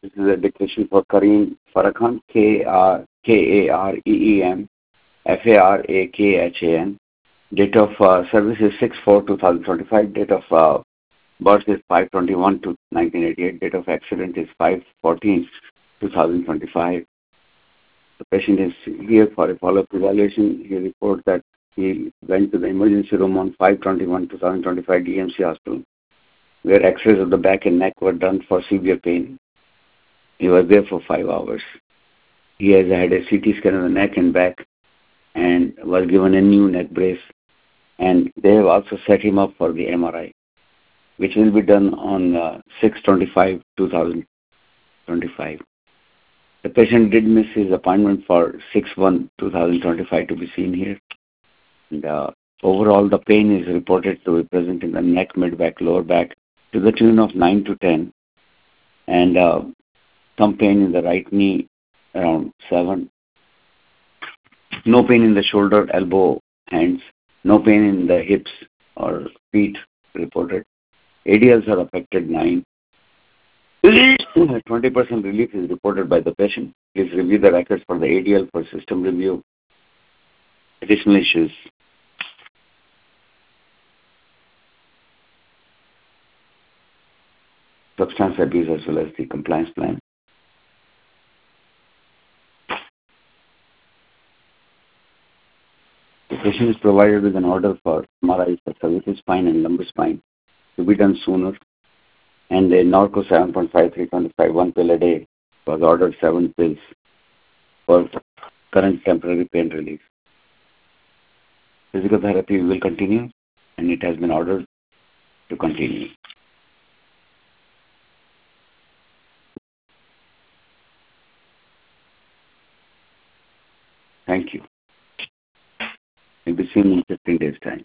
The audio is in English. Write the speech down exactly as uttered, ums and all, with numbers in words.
This is a dictation for Kareem Farakhan, K R K A R E E M F A R A K H A N. Date of uh, service is six four two thousand twenty-five. Date of uh, birth is five twenty-one to nineteen eighty-eight. Date of accident is five fourteen two thousand twenty-five. The patient is here for a follow-up evaluation. He reports that he went to the emergency room on five twenty-one two thousand twenty-five D M C hospital, where x-rays of the back and neck were done for severe pain. He was there for five hours. He has had a C T scan of the neck and back and was given a new neck brace. And they have also set him up for the M R I, which will be done on uh, six twenty-five two thousand twenty-five. The patient did miss his appointment for six one two thousand twenty-five to be seen here. And, uh, overall, the pain is reported to be present in the neck, mid-back, lower back to the tune of nine to ten. And uh, some pain in the right knee around seven. No pain in the shoulder, elbow, hands. No pain in the hips or feet reported. A D Ls are affected nine. twenty percent relief is reported by the patient. Please review the records for the A D L for system review. Additional issues. Substance abuse as well as the compliance plan. The patient is provided with an order for M R I for cervical spine and lumbar spine to be done sooner. And a Norco seven point five three twenty-five, one pill a day was ordered seven pills for current temporary pain relief. Physical therapy will continue and it has been ordered to continue. Thank you. We'll be seeing in fifteen days' time.